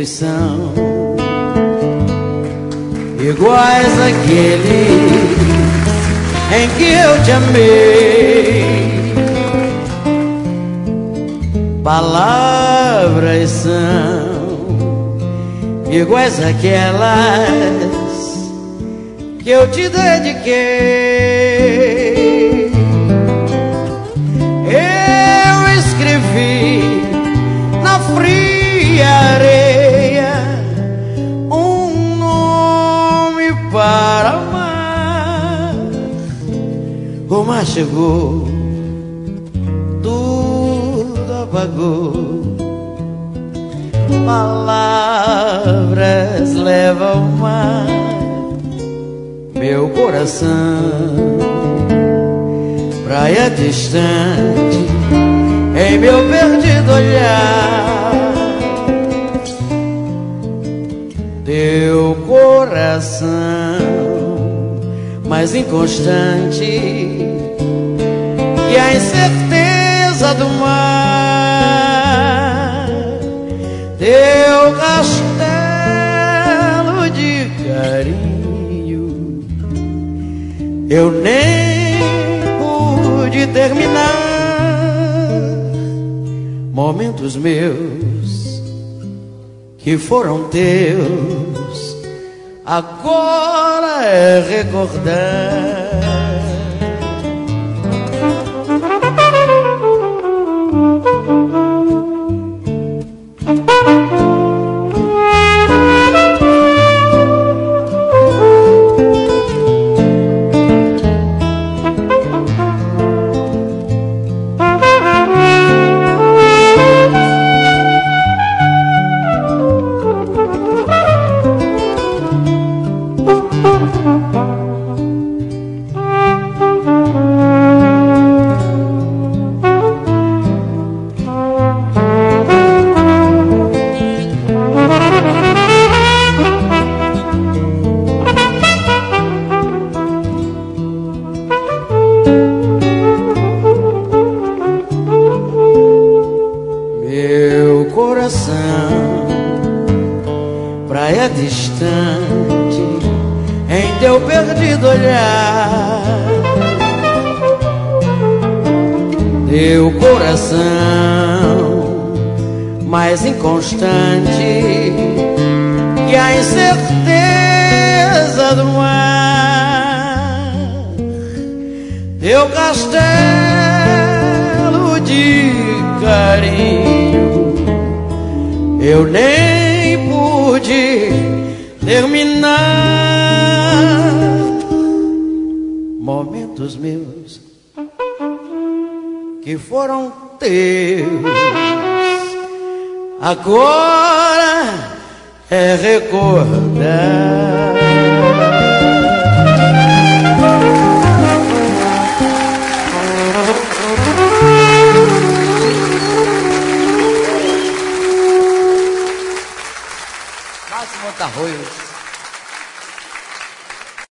tempos são iguais àqueles em que eu te amei. Palavras são iguais àquelas que eu te dediquei. Eu escrevi na fria areia um nome para amar. O mar chegou, tudo apagou. Palavras levam ao mar meu coração, praia distante em meu perdido olhar. Teu coração mais inconstante que a incerteza do mar. Teu castelo de carinho eu nem pude terminar. Momentos meus que foram teus agora é recordar. Meu coração, praia distante em teu perdido olhar. Teu coração mais inconstante que a incerteza do mar. Teu castelo de carinho eu nem pude terminar. Momentos meus que foram teus agora é recordar. Máximo Montarroios.